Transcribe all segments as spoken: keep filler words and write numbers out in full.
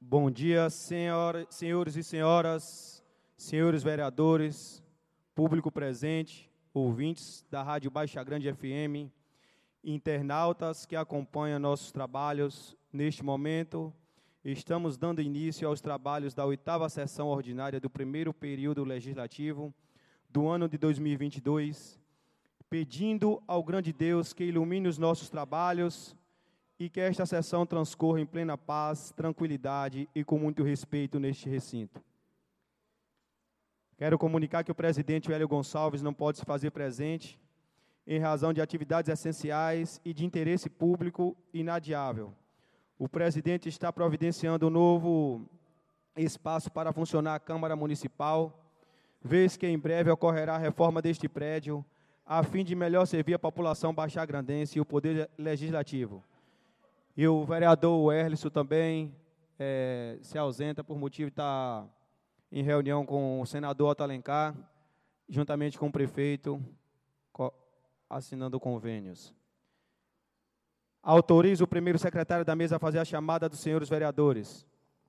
Bom dia, senhora, senhores e senhoras, senhores vereadores, público presente, ouvintes da Rádio Baixa Grande F M, internautas que acompanham nossos trabalhos neste momento. Estamos dando início aos trabalhos da oitava sessão ordinária do primeiro período legislativo do ano de dois mil e vinte e dois, pedindo ao grande Deus que ilumine os nossos trabalhos e que esta sessão transcorra em plena paz, tranquilidade e com muito respeito neste recinto. Quero comunicar que o presidente Hélio Gonçalves não pode se fazer presente em razão de atividades essenciais e de interesse público inadiável. O presidente está providenciando um novo espaço para funcionar a Câmara Municipal, vez que em breve ocorrerá a reforma deste prédio, a fim de melhor servir a população baixagrandense e o Poder Legislativo. E o vereador Erlisson também é, se ausenta por motivo de estar em reunião com o senador Otto Alencar, juntamente com o prefeito, assinando convênios. Autorizo o primeiro secretário da mesa a fazer a chamada dos senhores vereadores.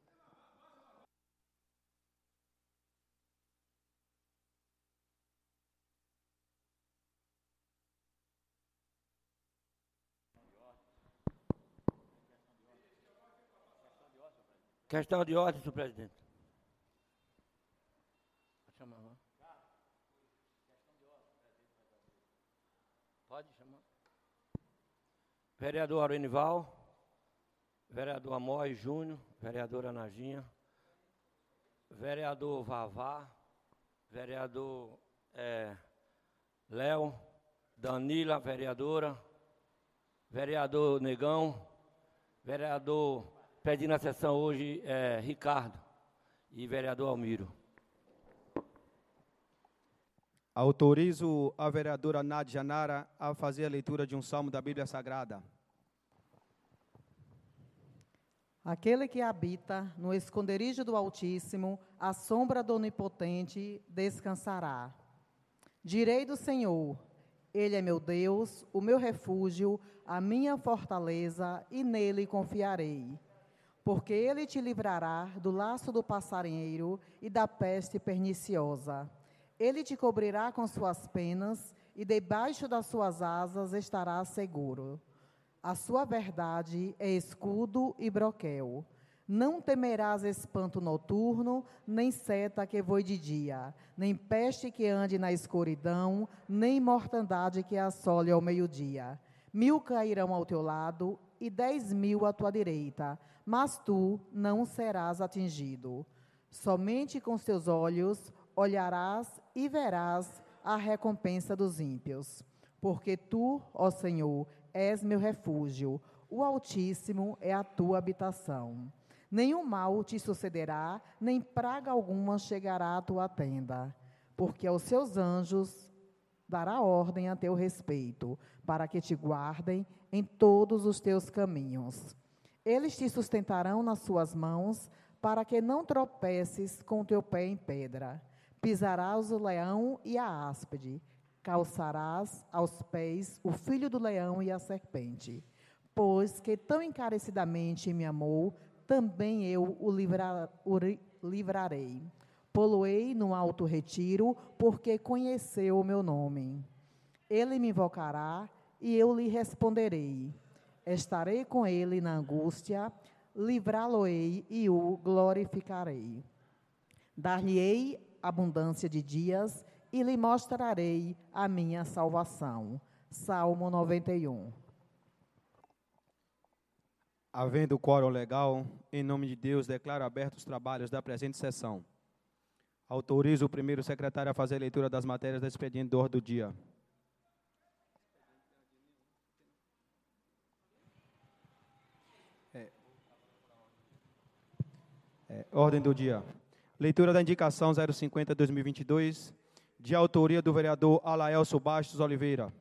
Questão de ordem, senhor presidente. Pode chamar. Vereador Aurenival, vereador Amós Júnior, vereadora Najinha, vereador Vavá, vereador é, Léo, Danila, vereadora, vereador Negão, vereador, pedindo a sessão hoje, é, Ricardo, e vereador Almiro. Autorizo a vereadora Nádia Nara a fazer a leitura de um salmo da Bíblia Sagrada. Aquele que habita no esconderijo do Altíssimo, à sombra do Onipotente, descansará. Direi do Senhor, Ele é meu Deus, o meu refúgio, a minha fortaleza, e nele confiarei. Porque Ele te livrará do laço do passarinheiro e da peste perniciosa. Ele te cobrirá com suas penas, e debaixo das suas asas estarás seguro. A sua verdade é escudo e broquel. Não temerás espanto noturno, nem seta que voe de dia, nem peste que ande na escuridão, nem mortandade que assole ao meio-dia. Mil cairão ao teu lado e dez mil à tua direita, mas tu não serás atingido. Somente com os teus olhos olharás e verás a recompensa dos ímpios. Porque tu, ó Senhor, és meu refúgio, o Altíssimo é a tua habitação. Nenhum mal te sucederá, nem praga alguma chegará à tua tenda. Porque aos seus anjos dará ordem a teu respeito, para que te guardem em todos os teus caminhos. Eles te sustentarão nas suas mãos, para que não tropeces com o teu pé em pedra. Pisarás o leão e a áspide, calçarás aos pés o filho do leão e a serpente. Pois que tão encarecidamente me amou, também eu o, livra, o livrarei. Poloei no alto retiro, porque conheceu o meu nome. Ele me invocará e eu lhe responderei. Estarei com ele na angústia, livrá-lo-ei e o glorificarei. Dar-lhe-ei abundância de dias e lhe mostrarei a minha salvação. Salmo noventa e um. Havendo quórum legal, em nome de Deus, declaro abertos os trabalhos da presente sessão. Autorizo o primeiro secretário a fazer a leitura das matérias da expediente do ordem do dia. É. É, ordem do dia. Leitura da indicação zero cinquenta barra dois mil e vinte e dois, de autoria do vereador Alaelso Bastos Oliveira.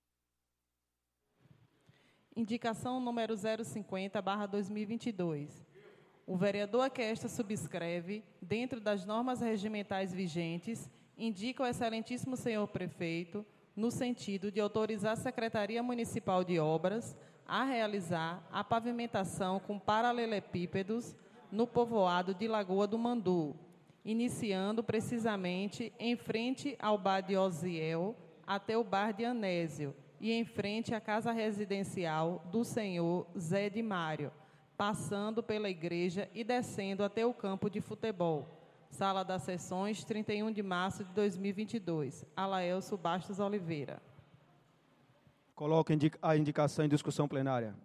Indicação número zero cinquenta barra dois mil e vinte e dois. O vereador a que esta subscreve, dentro das normas regimentais vigentes, indica ao excelentíssimo senhor prefeito, no sentido de autorizar a Secretaria Municipal de Obras a realizar a pavimentação com paralelepípedos no povoado de Lagoa do Mandu, iniciando precisamente em frente ao bar de Osiel até o bar de Anésio e em frente à casa residencial do senhor Zé de Mário, passando pela igreja e descendo até o campo de futebol. Sala das Sessões, trinta e um de março de dois mil e vinte e dois. Alaelso Bastos Oliveira. Coloco a indicação em discussão plenária.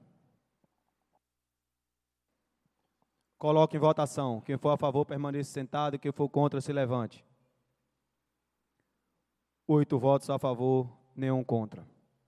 Coloco em votação. Quem for a favor, permaneça sentado. Quem for contra, se levante. Oito votos a favor, nenhum contra.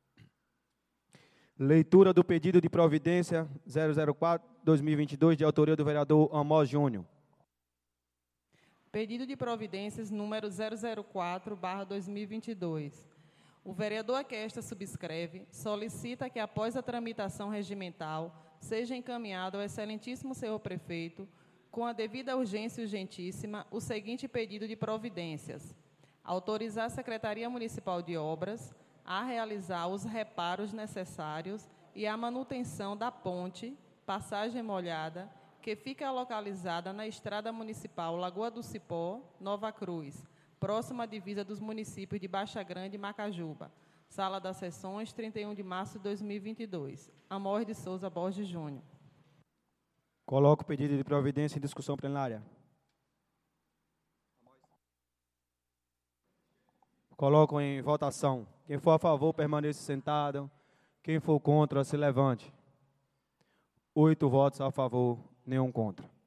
Leitura do pedido de providência zero zero quatro barra dois mil e vinte e dois, de autoria do vereador Amós Júnior. Pedido de providências número zero zero quatro barra dois mil e vinte e dois. O vereador a que esta subscreve solicita que, após a tramitação regimental, seja encaminhado ao excelentíssimo senhor prefeito, com a devida urgência urgentíssima, o seguinte pedido de providências: autorizar a Secretaria Municipal de Obras a realizar os reparos necessários e a manutenção da ponte Passagem Molhada, que fica localizada na Estrada Municipal Lagoa do Cipó, Nova Cruz, próxima à divisa dos municípios de Baixa Grande e Macajuba. Sala das Sessões, trinta e um de março de dois mil e vinte e dois. Amós de Souza Borges Júnior. Coloco o pedido de providência em discussão plenária. Coloco em votação. Quem for a favor, permaneça sentado. Quem for contra, se levante. Oito votos a favor, nenhum contra.